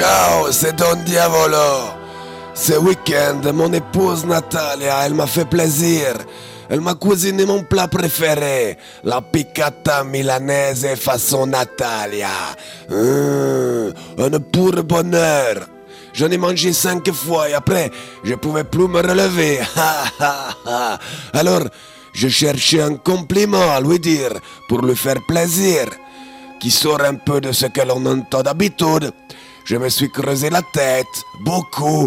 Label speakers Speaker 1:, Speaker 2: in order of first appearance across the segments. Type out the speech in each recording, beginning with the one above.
Speaker 1: Ciao, c'est Don Diavolo. Ce week-end, mon épouse Natalia, elle m'a fait plaisir. Elle m'a cuisiné mon plat préféré, la piccata milanaise façon Natalia. Un pur bonheur. J'en ai mangé 5 fois et après, je pouvais plus me relever. Alors, je cherchais un compliment à lui dire pour lui faire plaisir, qui sort un peu de ce que l'on entend d'habitude. Je me suis creusé la tête, beaucoup.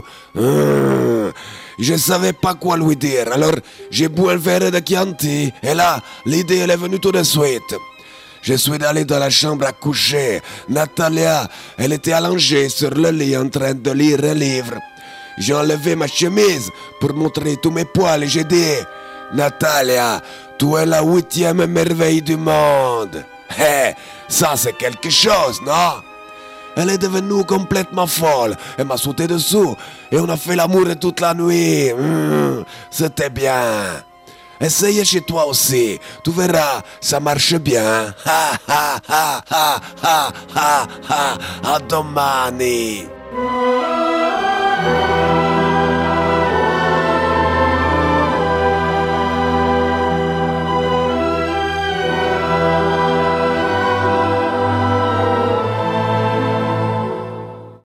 Speaker 1: Je savais pas quoi lui dire, alors j'ai bu un verre de Chianti, et là, l'idée elle est venue tout de suite. Je suis allé dans la chambre à coucher. Natalia, elle était allongée sur le lit en train de lire un livre. J'ai enlevé ma chemise pour montrer tous mes poils et j'ai dit « Natalia, tu es la 8e merveille du monde. » Ça c'est quelque chose, non? Elle est devenue complètement folle. Elle m'a sauté dessous et on a fait l'amour toute la nuit. C'était bien. Essaye chez toi aussi. Tu verras, ça marche bien. À domani.